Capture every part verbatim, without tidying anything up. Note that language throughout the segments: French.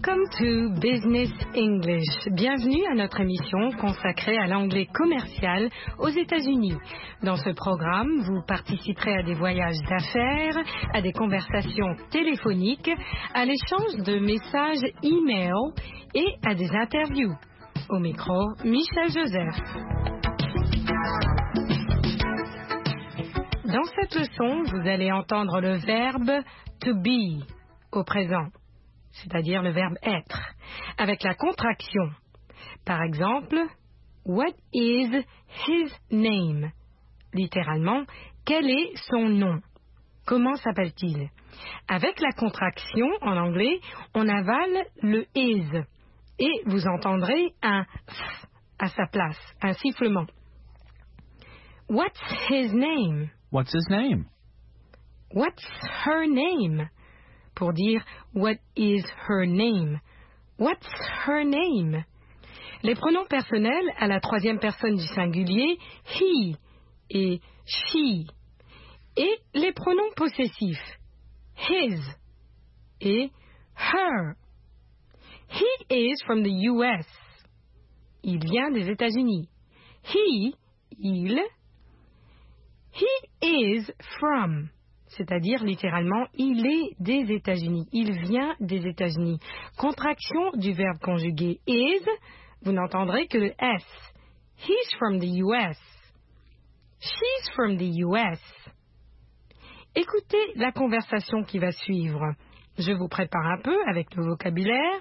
Welcome to Business English. Bienvenue à notre émission consacrée à l'anglais commercial aux États-Unis. Dans ce programme, vous participerez à des voyages d'affaires, à des conversations téléphoniques, à l'échange de messages e-mail et à des interviews. Au micro, Michel Joseph. Dans cette leçon, vous allez entendre le verbe to be au présent, c'est-à-dire le verbe être, avec la contraction. Par exemple, what is his name? Littéralement, quel est son nom? Comment s'appelle-t-il? Avec la contraction, en anglais, on avale le is et vous entendrez un f à sa place, un sifflement. What's his name? What's his name? What's her name? Pour dire what is her name? What's her name? Les pronoms personnels à la troisième personne du singulier, he et she. Et les pronoms possessifs, his et her. He is from the U S. Il vient des États-Unis. He, il. He is from, c'est-à-dire littéralement, il est des États-Unis. Il vient des États-Unis. Contraction du verbe conjugué is, vous n'entendrez que le S. He's from the U S. She's from the U S. Écoutez la conversation qui va suivre. Je vous prépare un peu avec le vocabulaire.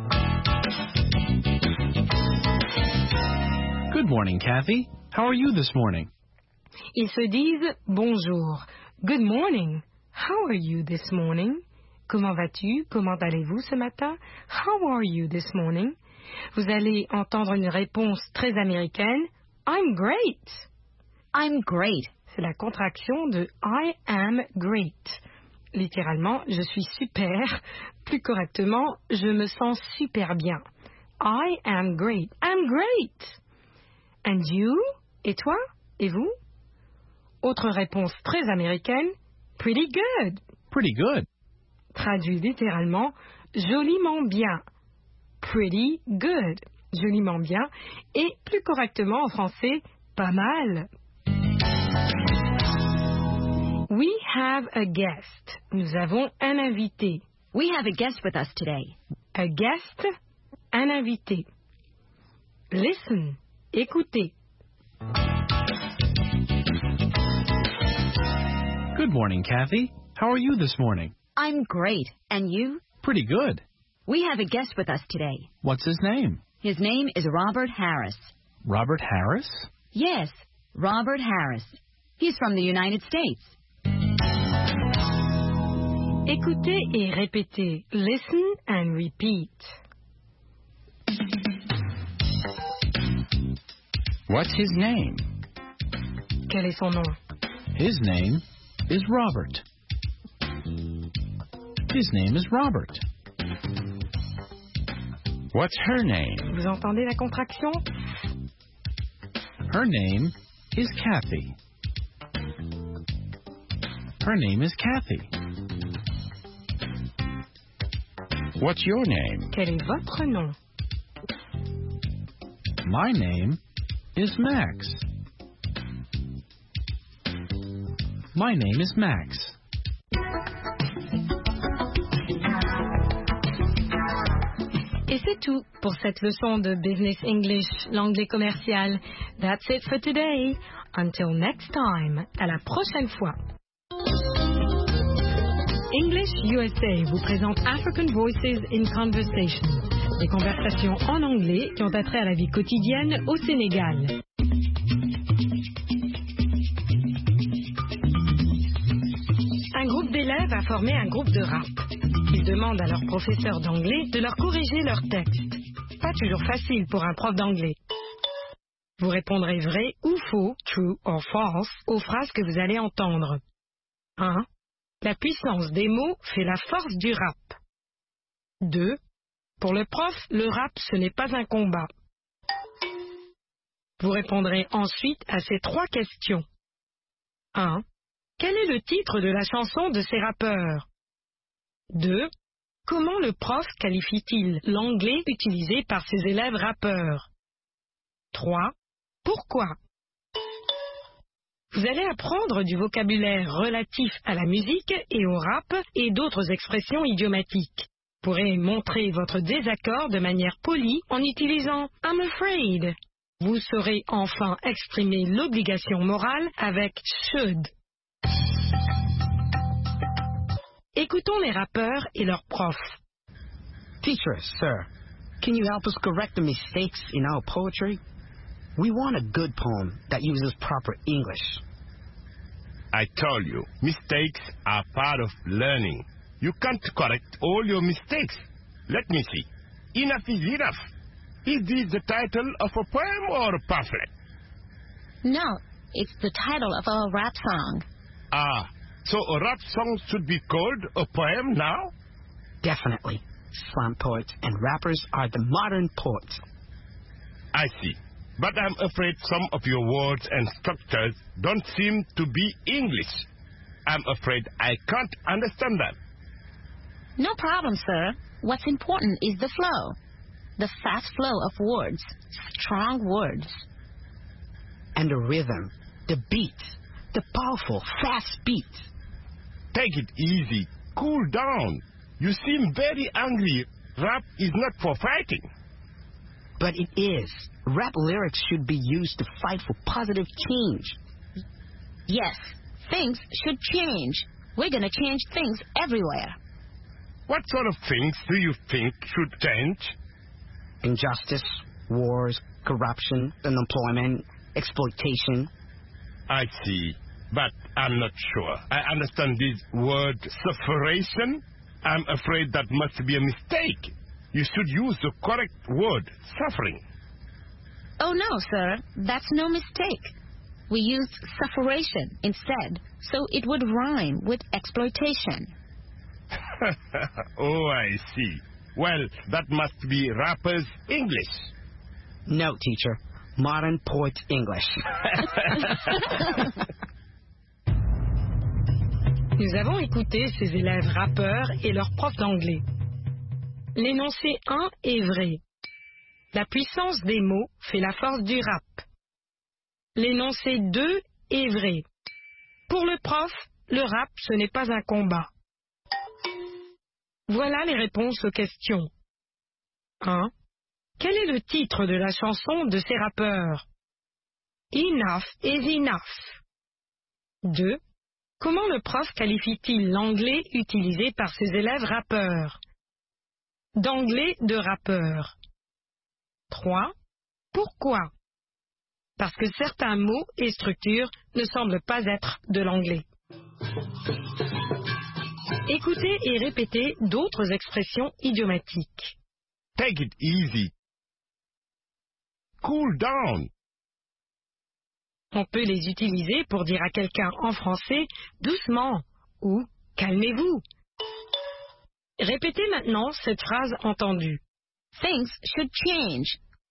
Good morning, Kathy. How are you this morning? Ils se disent bonjour. Good morning. How are you this morning? Comment vas-tu? Comment allez-vous ce matin? How are you this morning? Vous allez entendre une réponse très américaine. I'm great. I'm great. C'est la contraction de I am great. Littéralement, je suis super. Plus correctement, je me sens super bien. I am great. I'm great. And you? Et toi? Et vous? Autre réponse très américaine, pretty good. Pretty good. Traduit littéralement, joliment bien. Pretty good. Joliment bien. Et plus correctement en français, pas mal. We have a guest. Nous avons un invité. We have a guest with us today. A guest, un invité. Listen, écoutez. Good morning, Kathy. How are you this morning? I'm great. And you? Pretty good. We have a guest with us today. What's his name? His name is Robert Harris. Robert Harris? Yes, Robert Harris. He's from the United States. Écoutez et répétez. Listen and repeat. What's his name? Quel est son nom? His name is Robert. His name is Robert. What's her name? Vous entendez la contraction? Her name is Kathy. Her name is Kathy. What's your name? Quel est votre nom? My name is Max. My name is Max. Et c'est tout pour cette leçon de Business English, l'anglais commercial. That's it for today. Until next time. À la prochaine fois. English U S A vous présente African Voices in Conversation. Des conversations en anglais qui ont attrait à la vie quotidienne au Sénégal. Un groupe d'élèves a formé un groupe de rap. Ils demandent à leur professeur d'anglais de leur corriger leur texte. Pas toujours facile pour un prof d'anglais. Vous répondrez vrai ou faux, true or false, aux phrases que vous allez entendre. un. La puissance des mots fait la force du rap. deux. Pour le prof, le rap, ce n'est pas un combat. Vous répondrez ensuite à ces trois questions. un. Quel est le titre de la chanson de ces rappeurs? deux. Comment le prof qualifie-t-il l'anglais utilisé par ses élèves rappeurs? trois. Pourquoi? Vous allez apprendre du vocabulaire relatif à la musique et au rap et d'autres expressions idiomatiques. Vous pourrez montrer votre désaccord de manière polie en utilisant « I'm afraid ». Vous saurez enfin exprimer l'obligation morale avec « should ». Écoutons les rappeurs et leurs profs. Teacher, sir, can you help us correct the mistakes in our poetry? We want a good poem that uses proper English. I told you, mistakes are part of learning. You can't correct all your mistakes. Let me see. Enough is enough. Is this the title of a poem or a pamphlet? No, it's the title of a rap song. Ah, so a rap song should be called a poem now? Definitely. Slam poets and rappers are the modern poets. I see. But I'm afraid some of your words and structures don't seem to be English. I'm afraid I can't understand that. No problem, sir. What's important is the flow. The fast flow of words. Strong words. And the rhythm, the beat, the powerful, fast beat. Take it easy. Cool down. You seem very angry. Rap is not for fighting. But it is. Rap lyrics should be used to fight for positive change. Yes, things should change. We're going to change things everywhere. What sort of things do you think should change? Injustice, wars, corruption, unemployment, exploitation. I see, but I'm not sure. I understand this word sufferation. I'm afraid that must be a mistake. You should use the correct word, suffering. Oh, no, sir. That's no mistake. We used sufferation instead, so it would rhyme with exploitation. Oh, I see. Well, that must be rappers' English. No, teacher. Modern poets' English. Nous avons écouté ces élèves rappeurs et leurs profs d'anglais. L'énoncé un est vrai. La puissance des mots fait la force du rap. L'énoncé deux est vrai. Pour le prof, le rap, ce n'est pas un combat. Voilà les réponses aux questions. un. Quel est le titre de la chanson de ces rappeurs? Enough is enough. deux. Comment le prof qualifie-t-il l'anglais utilisé par ses élèves rappeurs? D'anglais de rappeur. trois. Pourquoi? Parce que certains mots et structures ne semblent pas être de l'anglais. Écoutez et répétez d'autres expressions idiomatiques. Take it easy. Cool down. On peut les utiliser pour dire à quelqu'un en français « doucement » ou « calmez-vous ». Répétez maintenant cette phrase entendue. Things should change.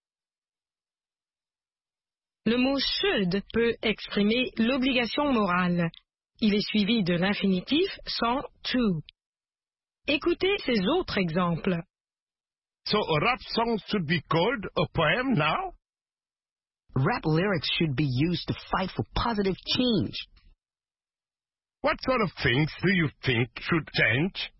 Le mot should peut exprimer l'obligation morale. Il est suivi de l'infinitif sans to. Écoutez ces autres exemples. So a rap song should be called a poem now? Rap lyrics should be used to fight for positive change. What sort of things do you think should change?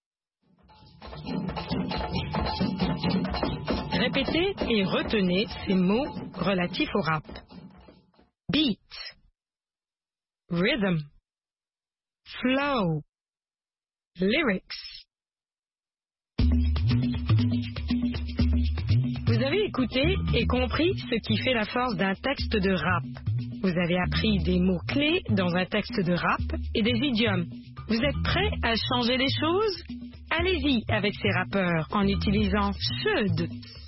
Répétez et retenez ces mots relatifs au rap. Beat, rhythm, flow, lyrics. Vous avez écouté et compris ce qui fait la force d'un texte de rap. Vous avez appris des mots-clés dans un texte de rap et des idiomes. Vous êtes prêts à changer les choses? Allez-y avec ces rappeurs en utilisant should.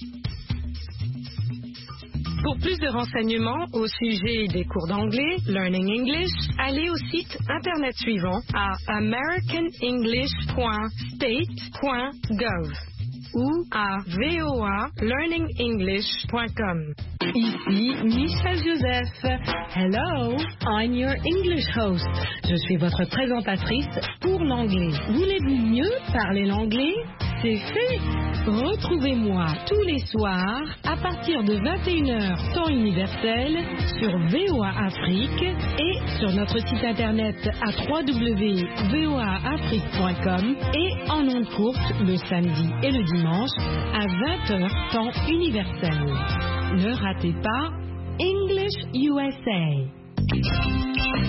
Pour plus de renseignements au sujet des cours d'anglais, Learning English, allez au site internet suivant à american english point state point gov ou à v o a learning english point com. Ici Michel Joseph. Hello, I'm your English host. Je suis votre présentatrice pour l'anglais. Voulez-vous mieux parler l'anglais? c'est fait. Retrouvez-moi tous les soirs à partir de vingt et une heures temps universel sur V O A Afrique et sur notre site internet à w w w point v o a afrique point com et en ondes courtes le samedi et le dimanche à vingt heures temps universel. Ne ratez pas English U S A.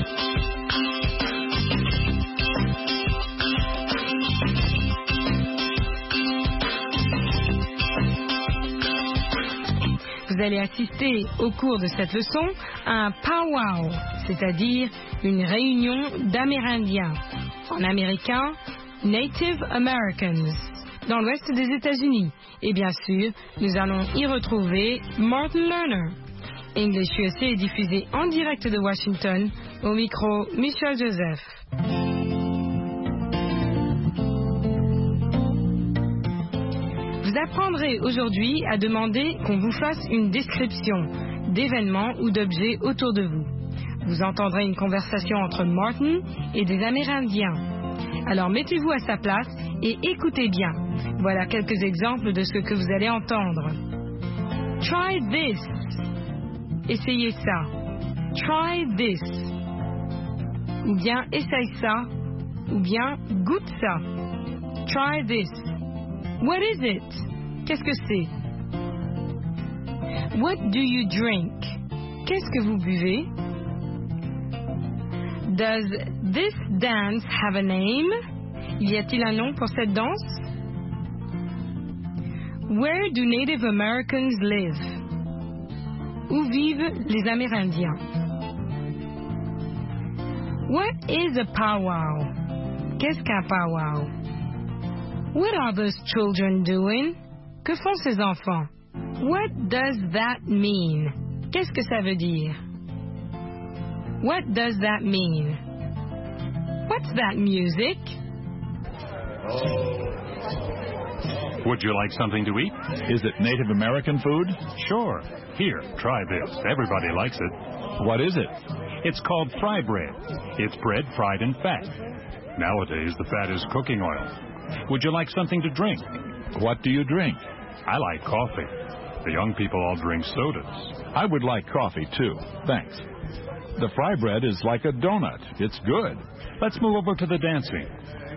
Vous allez assister au cours de cette leçon à un powwow, c'est-à-dire une réunion d'Amérindiens. En américain, Native Americans, dans l'ouest des États-Unis. Et bien sûr, nous allons y retrouver Martin Lerner. English U S A est diffusé en direct de Washington, au micro Michel Joseph. Vous apprendrez aujourd'hui à demander qu'on vous fasse une description d'événements ou d'objets autour de vous. Vous entendrez une conversation entre Martin et des Amérindiens. Alors mettez-vous à sa place et écoutez bien. Voilà quelques exemples de ce que vous allez entendre. Try this. Essayez ça. Try this. Ou bien essaye ça. Ou bien goûte ça. Try this. What is it? Qu'est-ce que c'est? What do you drink? Qu'est-ce que vous buvez? Does this dance have a name? Y a-t-il un nom pour cette danse? Where do Native Americans live? Où vivent les Amérindiens? What is a powwow? Qu'est-ce qu'un powwow? What are those children doing? Que font ces enfants? What does that mean? Qu'est-ce que ça veut dire? What does that mean? What's that music? Would you like something to eat? Is it Native American food? Sure. Here, try this. Everybody likes it. What is it? It's called fry bread. It's bread fried in fat. Nowadays, the fat is cooking oil. Would you like something to drink? What do you drink? I like coffee. The young people all drink sodas. I would like coffee, too. Thanks. The fry bread is like a donut. It's good. Let's move over to the dancing.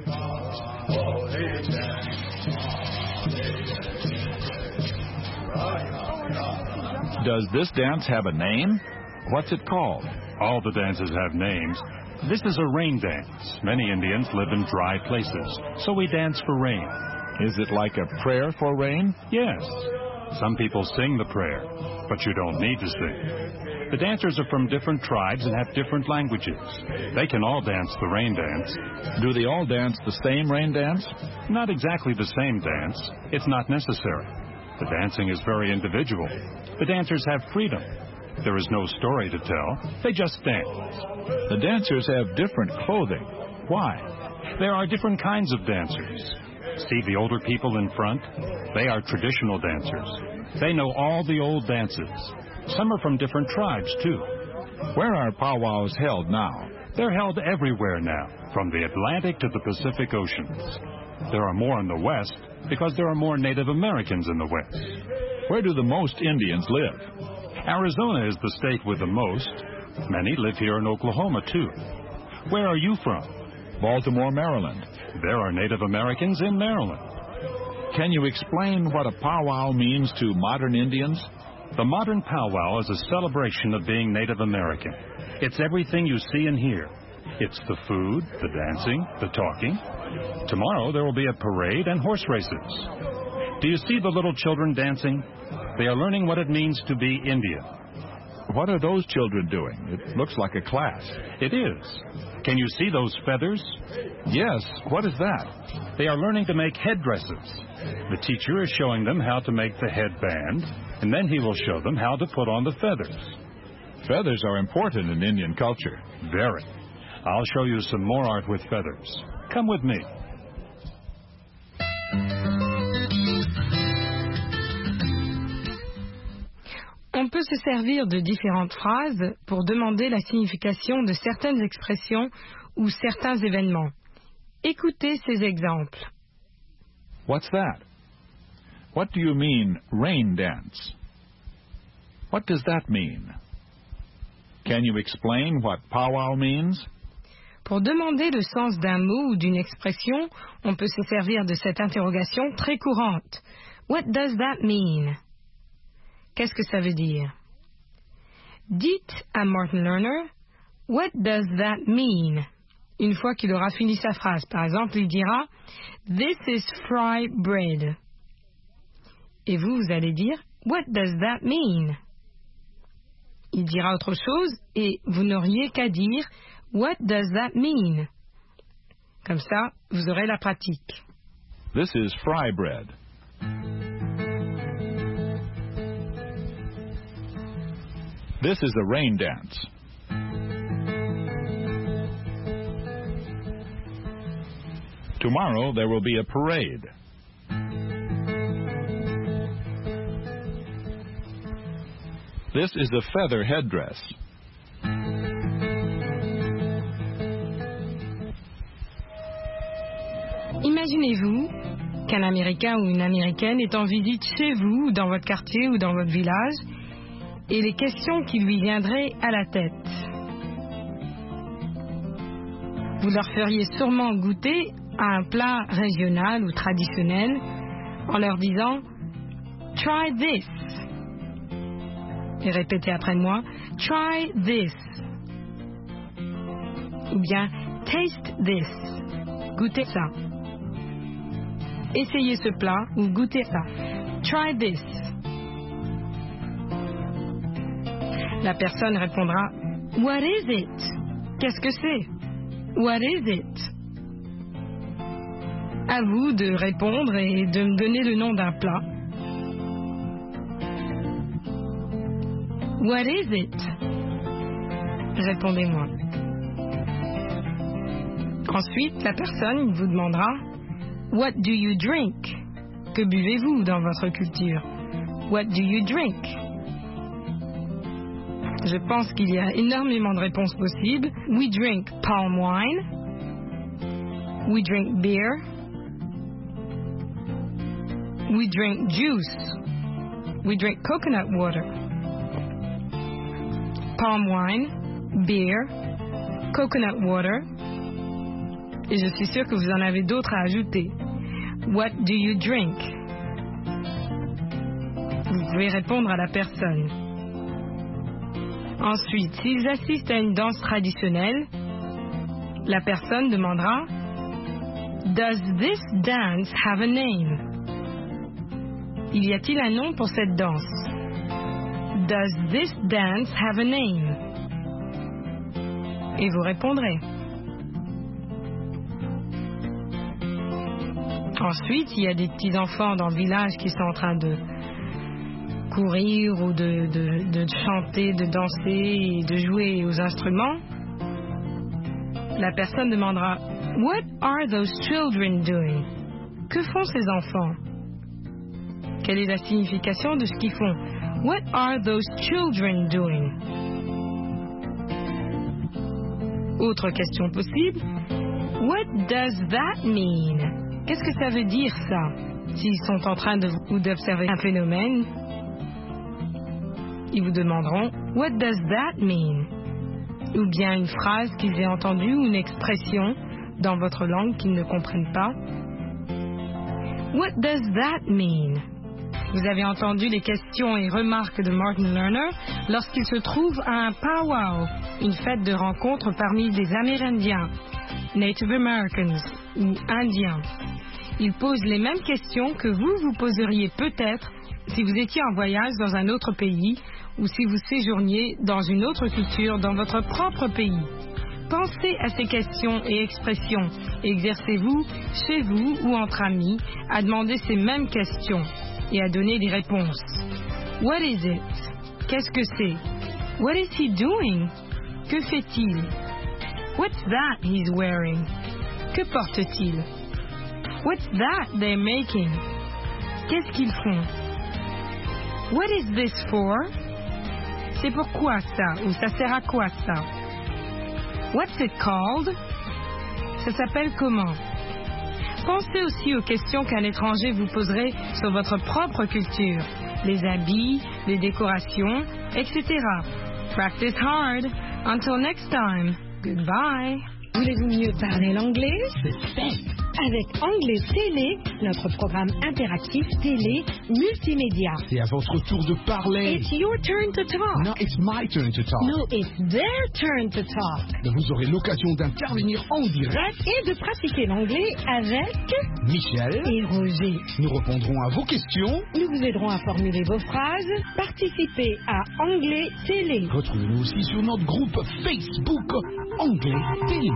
Does this dance have a name? What's it called? All the dances have names. This is a rain dance. Many Indians live in dry places, so we dance for rain. Is it like a prayer for rain? Yes. Some people sing the prayer, but you don't need to sing. The dancers are from different tribes and have different languages. They can all dance the rain dance. Do they all dance the same rain dance? Not exactly the same dance. It's not necessary. The dancing is very individual. The dancers have freedom. There is no story to tell. They just dance. The dancers have different clothing. Why? There are different kinds of dancers. See the older people in front? They are traditional dancers. They know all the old dances. Some are from different tribes, too. Where are powwows held now? They're held everywhere now, from the Atlantic to the Pacific Oceans. There are more in the West because there are more Native Americans in the West. Where do the most Indians live? Arizona is the state with the most. Many live here in Oklahoma, too. Where are you from? Baltimore, Maryland. There are Native Americans in Maryland. Can you explain what a powwow means to modern Indians? The modern powwow is a celebration of being Native American. It's everything you see and hear. It's the food, the dancing, the talking. Tomorrow there will be a parade and horse races. Do you see the little children dancing? They are learning what it means to be Indian. What are those children doing? It looks like a class. It is. Can you see those feathers? Yes. What is that? They are learning to make headdresses. The teacher is showing them how to make the headband, and then he will show them how to put on the feathers. Feathers are important in Indian culture. Very. I'll show you some more art with feathers. Come with me. On peut se servir de différentes phrases pour demander la signification de certaines expressions ou certains événements. Écoutez ces exemples. What's that? What do you mean, rain dance? What does that mean? Can you explain what powwow means? Pour demander le sens d'un mot ou d'une expression, on peut se servir de cette interrogation très courante. What does that mean? Qu'est-ce que ça veut dire? Dites à Martin Lerner, what does that mean? Une fois qu'il aura fini sa phrase. Par exemple, il dira, this is fry bread. Et vous, vous allez dire, what does that mean? Il dira autre chose et vous n'auriez qu'à dire, what does that mean? Comme ça, vous aurez la pratique. This is fry bread. This is a rain dance. Tomorrow there will be a parade. This is a feather headdress. Imaginez-vous qu'un Américain ou une Américaine est en visite chez vous, ou dans votre quartier ou dans votre village, et les questions qui lui viendraient à la tête. Vous leur feriez sûrement goûter à un plat régional ou traditionnel en leur disant « Try this ». Et répétez après moi « Try this ». Ou bien « Taste this ». Goûtez ça. Essayez ce plat ou goûtez ça. Try this. La personne répondra What is it? Qu'est-ce que c'est? What is it? À vous de répondre et de me donner le nom d'un plat. What is it? Répondez-moi. Ensuite, la personne vous demandera What do you drink? Que buvez-vous dans votre culture? What do you drink? Je pense qu'il y a énormément de réponses possibles. We drink palm wine. We drink beer. We drink juice. We drink coconut water. Palm wine, beer, coconut water. Et je suis sûre que vous en avez d'autres à ajouter. What do you drink? Vous pouvez répondre à la personne. Ensuite, s'ils assistent à une danse traditionnelle, la personne demandera Does this dance have a name? Il y a-t-il un nom pour cette danse? Does this dance have a name? Et vous répondrez. Ensuite, il y a des petits-enfants dans le village qui sont en train de courir ou de, de, de chanter, de danser et de jouer aux instruments. La personne demandera « What are those children doing? » Que font ces enfants? Quelle est la signification de ce qu'ils font? « What are those children doing? » Autre question possible. « What does that mean? » Qu'est-ce que ça veut dire, ça? S'ils sont en train de, ou d'observer un phénomène, ils vous demanderont « What does that mean? » Ou bien une phrase qu'ils aient entendue ou une expression dans votre langue qu'ils ne comprennent pas. « What does that mean? » Vous avez entendu les questions et remarques de Martin Lerner lorsqu'il se trouve à un powwow, une fête de rencontre parmi des Amérindiens, Native Americans ou Indiens. Il pose les mêmes questions que vous vous poseriez peut-être si vous étiez en voyage dans un autre pays ou si vous séjourniez dans une autre culture dans votre propre pays. Pensez à ces questions et expressions et exercez-vous, chez vous ou entre amis, à demander ces mêmes questions et à donner des réponses. What is it? Qu'est-ce que c'est? What is he doing? Que fait-il? What's that he's wearing? Que porte-t-il? What's that they're making? Qu'est-ce qu'ils font? What is this for? C'est pourquoi ça? Ou ça sert à quoi ça? What's it called? Ça s'appelle comment? Pensez aussi aux questions qu'un étranger vous poserait sur votre propre culture, les habits, les décorations, et cetera. Practice hard. Until next time. Goodbye. Voulez-vous mieux parler l'anglais? C'est fait. Avec Anglais Télé, notre programme interactif télé multimédia. C'est à votre tour de parler. It's your turn to talk. No, it's my turn to talk. No, it's their turn to talk. Vous aurez l'occasion d'intervenir en direct et de pratiquer l'anglais avec Michel et Roger. Nous répondrons à vos questions. Nous vous aiderons à formuler vos phrases. Participez à Anglais Télé. Retrouvez-nous aussi sur notre groupe Facebook Anglais Télé.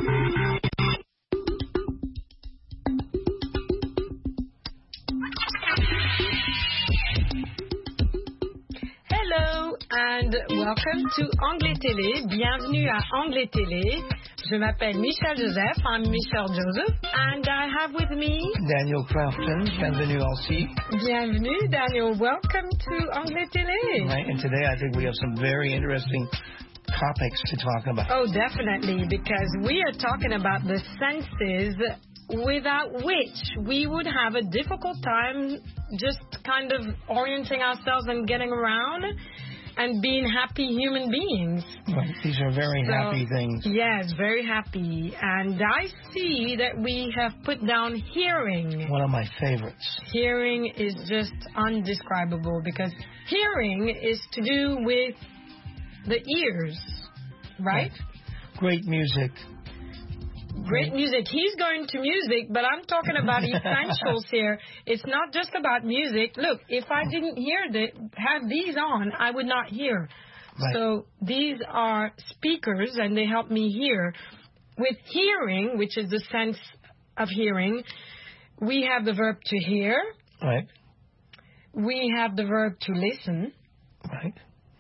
Hello and welcome to Anglais Télé. Bienvenue à Anglais Télé. Je m'appelle Michel Joseph. I'm Michel Joseph, and I have with me Daniel Crafton. Bienvenue aussi. Bienvenue, Daniel. Welcome to Anglais Télé. Right, and today I think we have some very interesting topics to talk about. Oh, definitely, because we are talking about the senses without which we would have a difficult time just kind of orienting ourselves and getting around and being happy human beings. Right. These are very so, happy things. Yes, very happy. And I see that we have put down hearing. One of my favorites. Hearing is just undescribable because hearing is to do with the ears, right? right. Great music. Great music. He's going to music, but I'm talking about essentials here. It's not just about music. Look, if I didn't hear the, have these on, I would not hear. Right. So these are speakers, and they help me hear. With hearing, which is the sense of hearing, we have the verb to hear. Right. We have the verb to listen. Right.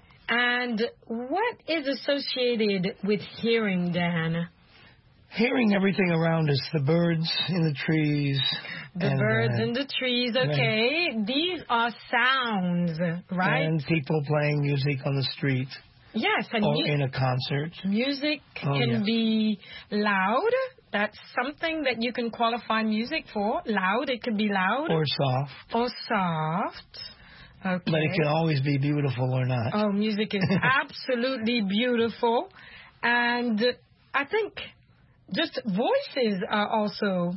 And what is associated with hearing, Dan? Hearing everything around us, the birds in the trees. The and, birds uh, in the trees, okay. Right. These are sounds, right? And people playing music on the street. Yes. And or mu- in a concert. Music oh, can yeah. be loud. That's something that you can qualify music for. Loud, it could be loud. Or soft. Or soft. Okay. But it can always be beautiful or not. Oh, music is absolutely beautiful. And I think just voices are also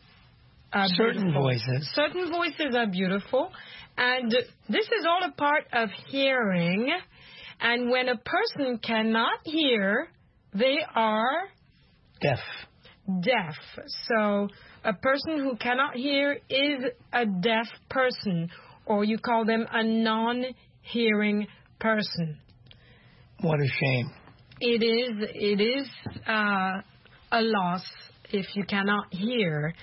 uh, Certain beautiful. voices. Certain voices are beautiful. And this is all a part of hearing. And when a person cannot hear, they are deaf. Deaf. So a person who cannot hear is a deaf person, or you call them a non-hearing person. What a shame. It is, it is uh, a loss if you cannot hear.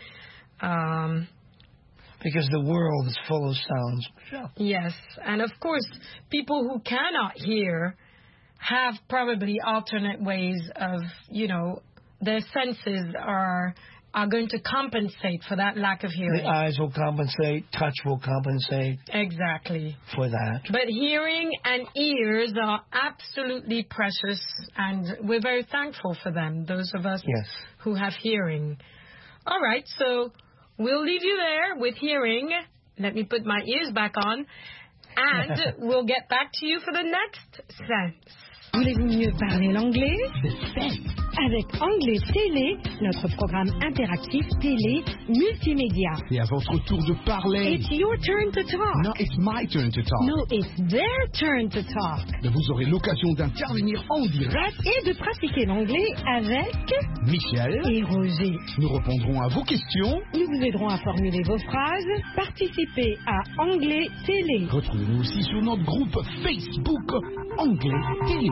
Um, because the world is full of sounds. Yes, and of course, people who cannot hear have probably alternate ways of, you know, their senses are are going to compensate for that lack of hearing. The eyes will compensate, touch will compensate. Exactly. For that. But hearing and ears are absolutely precious, and we're very thankful for them, those of us yes. who have hearing. All right, so we'll leave you there with hearing. Let me put my ears back on, and we'll get back to you for the next sense. Voulez-vous mieux parler l'anglais? C'est fait. Avec Anglais Télé, notre programme interactif télé multimédia. C'est à votre tour de parler. It's your turn to talk. No, it's my turn to talk. No, it's their turn to talk. Vous aurez l'occasion d'intervenir en direct et de pratiquer l'anglais avec Michel et Roger. Nous répondrons à vos questions. Nous vous aiderons à formuler vos phrases. Participez à Anglais Télé. Retrouvez-nous aussi sur notre groupe Facebook Anglais Télé.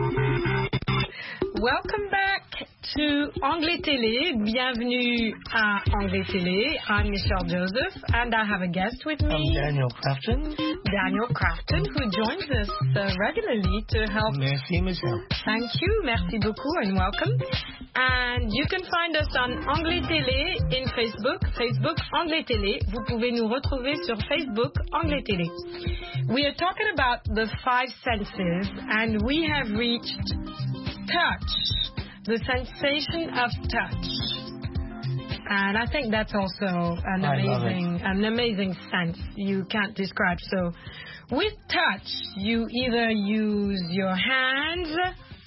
Welcome back to Anglais Télé. Bienvenue à Anglais Télé. I'm Michelle Joseph, and I have a guest with me. I'm Daniel Crafton. Daniel Crafton, who joins us uh, regularly to help. Merci, Michelle. Thank you. Merci beaucoup and welcome. And you can find us on Anglais Télé in Facebook. Facebook Anglais Télé. Vous pouvez nous retrouver sur Facebook Anglais Télé. We are talking about the five senses, and we have reached touch, the sensation of touch. And I think that's also an I love amazing, an amazing sense you can't describe. So, with touch, you either use your hands,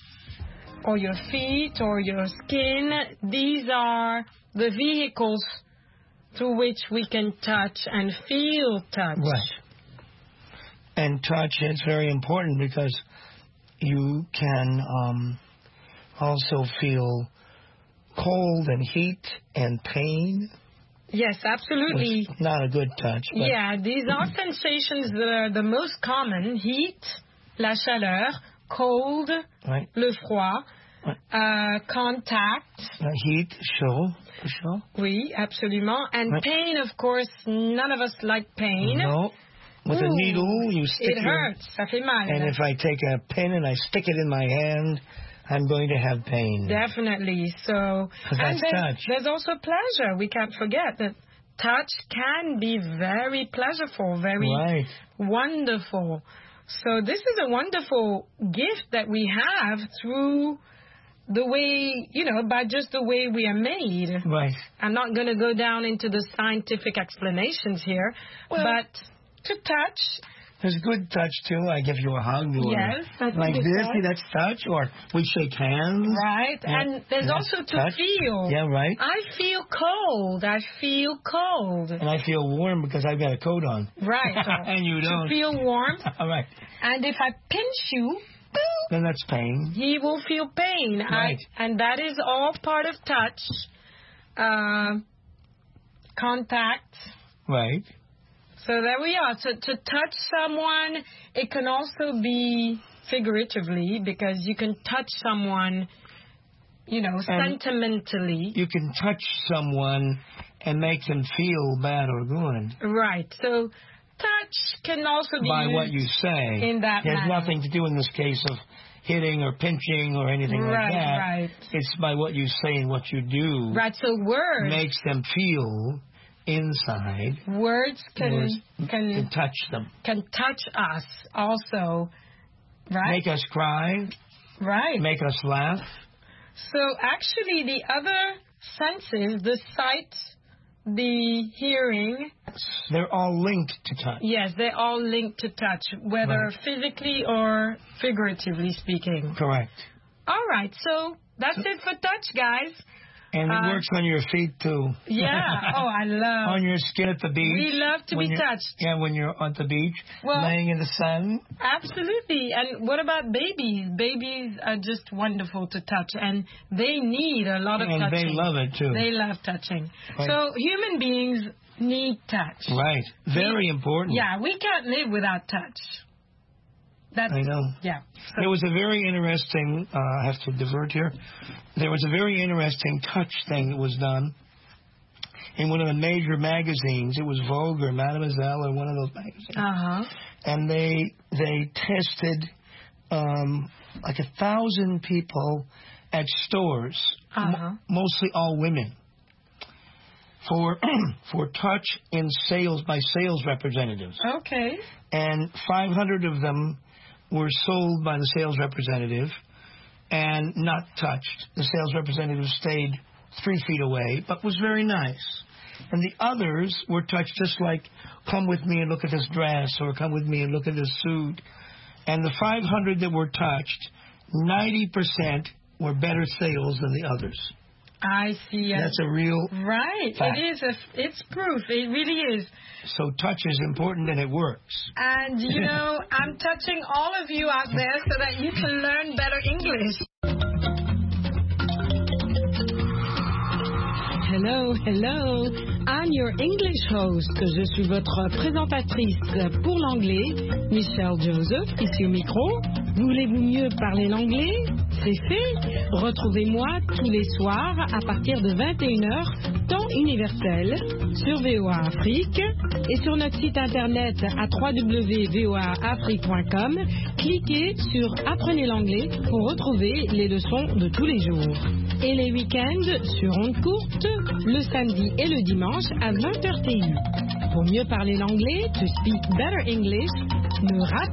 or your feet, or your skin. These are the vehicles through which we can touch and feel touch. Right. And touch is very important because you can um, also feel cold and heat and pain. Yes, absolutely. It's not a good touch. But Yeah, these are sensations that are the most common. Heat, la chaleur, cold, right. le froid, Right. uh, contact. Uh, heat, chaud, chaud. Oui, absolument. And Right. pain, of course, none of us like pain. No. With a Ooh, needle, you stick It your... hurts. Ça fait mal. And if I take a pin and I stick it in my hand, I'm going to have pain. Definitely. So, 'Cause and that's there's, touch. there's also pleasure. We can't forget that touch can be very pleasureful, very Right. wonderful. So this is a wonderful gift that we have through the way, you know, by just the way we are made. Right. I'm not going to go down into the scientific explanations here, Well- but to touch, There's good touch, too. I give you a hug. Or Yes, I think like it's this, touch. see, that's touch. Or we shake hands. right? Yeah, And there's that's also to touch. feel. Yeah, right. I feel cold. I feel cold. And I feel warm because I've got a coat on. Right. So And you to don't. feel warm. All right. And if I pinch you, Then that's pain. he will feel pain. Right. I, and that is all part of touch. Uh, contact. Right. So there we are. So to touch someone, it can also be figuratively because you can touch someone, you know, And sentimentally. You can touch someone and make them feel bad or good Right. So touch can also be by used what you say. in that It has manner. nothing to do in this case of hitting or pinching or anything Right, like that. right. It's by what you say and what you do Right. So words. makes them feel inside. Words can Words can can touch them. can touch us also, right? Make us cry. Right. Make us laugh. So actually, the other senses, the sight, the hearing, They're all linked to touch. yes, they're all linked to touch, whether Right. physically or figuratively speaking. Correct. All right. So that's it for touch, guys. And it Uh, works on your feet too. Yeah. Oh, I love. On your skin at the beach. We love to when be you're- touched. Yeah, when you're on the beach, Well- laying in the sun. Absolutely. And what about babies? Babies are just wonderful to touch, and they need a lot of And touching. they love it too. They love touching. Right. So human beings need touch. Right. Very important. Yeah, we can't live without touch. That's, I know. Yeah. There was a very interesting, uh, I have to divert here. There was a very interesting touch thing that was done in one of the major magazines. It was Vogue or Mademoiselle or one of those magazines. Uh-huh. And they they tested um, like a thousand people at stores, Uh-huh. m- mostly all women, for for touch in sales by sales representatives. Okay. And five hundred of them were sold by the sales representative and not touched. The sales representative stayed three feet away, but was very nice. And the others were touched just like, come with me and look at this dress, or come with me and look at this suit. And the five hundred that were touched, ninety percent were better sales than the others. I see. uh, That's a real Right. fact. It is. A, it's proof. It really is. So touch is important and it works. And, you know, I'm touching all of you out there so that you can learn better English. Hello, hello. I'm your English host. Je suis votre présentatrice pour l'anglais, Michelle Joseph, ici au micro. Voulez-vous mieux parler l'anglais? C'est fait. Retrouvez-moi tous les soirs à partir de vingt et une heures, temps universel, sur V O A Afrique et sur notre site internet à w w w point v o a afrique point com. Cliquez sur Apprenez l'anglais pour retrouver les leçons de tous les jours. Et les week-ends sur ondes courtes, le samedi et le dimanche à vingt heures T U. Pour mieux parler l'anglais, to speak better English, ne ratez